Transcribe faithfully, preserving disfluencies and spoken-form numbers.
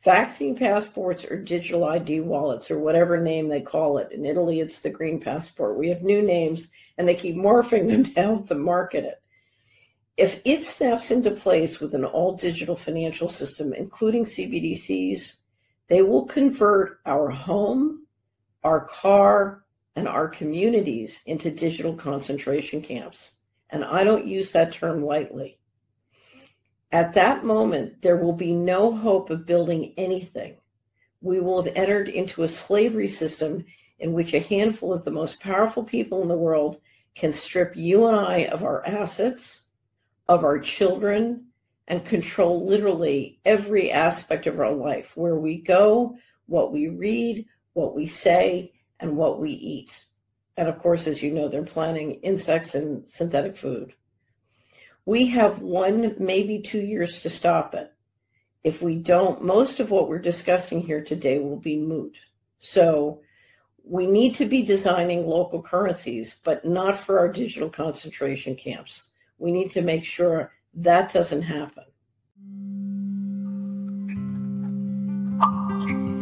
Vaccine passports or digital I D wallets or whatever name they call it. In Italy, it's the green passport. We have new names, and they keep morphing them to help them market it. If it snaps into place with an all-digital financial system, including C B D Cs, they will convert our home, our car, and our communities into digital concentration camps. And I don't use that term lightly. At that moment, there will be no hope of building anything. We will have entered into a slavery system in which a handful of the most powerful people in the world can strip you and I of our assets, of our children, and control literally every aspect of our life, where we go, what we read, what we say, and what we eat. And of course, as you know, they're planning insects and synthetic food. We have one, maybe two years to stop it. If we don't, most of what we're discussing here today will be moot. So we need to be designing local currencies, but not for our digital concentration camps. We need to make sure that doesn't happen.